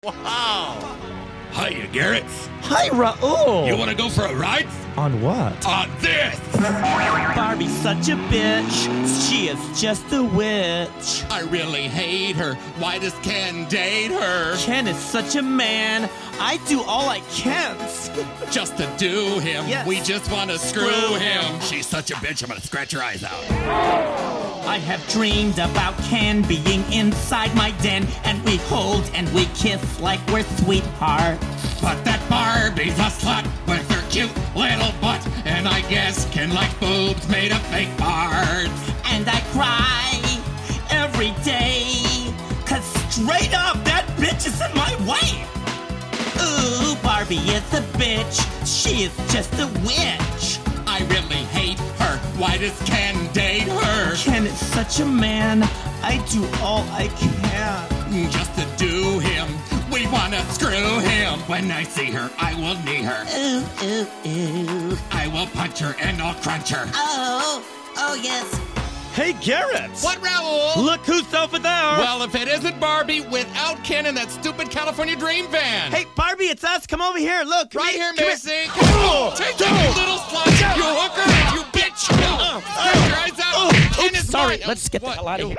Wow. Hiya, Garrett. Hi, Raul. You want to go for a ride? On what? On this! Barbie's such a bitch. She is just a witch. I really hate her. Why does Ken date her? Ken is such a man. I do all I can. Just to do him. Yes. We just want to screw him. She's such a bitch, I'm going to scratch her eyes out. I have dreamed about Ken being inside my den, and we hold and we kiss like we're sweethearts. But that Barbie's a slut with her cute little butt, and I guess Ken likes boobs made of fake parts. And I cry every day, 'cause straight up that bitch is in my way. Ooh, Barbie is a bitch. She is just a witch. I really hate her. Why does Ken date her? Ken is such a man. I do all I can. Just to do him. We want to screw him. When I see her, I will knee her. Ooh, ooh, ooh. I will punch her and I'll crunch her. Oh yes. Hey, Garrett. What, Raul? Look who's over there. Well, if it isn't Barbie without Ken in that stupid California Dream van. Hey, Barbie, it's us. Come over here. Look. Right here, come Missy. Come on. Take that, you little slut. You hooker. You bitch. Scratch your eyes out. Ken is Sorry, mine. let's get the What? hell out of here.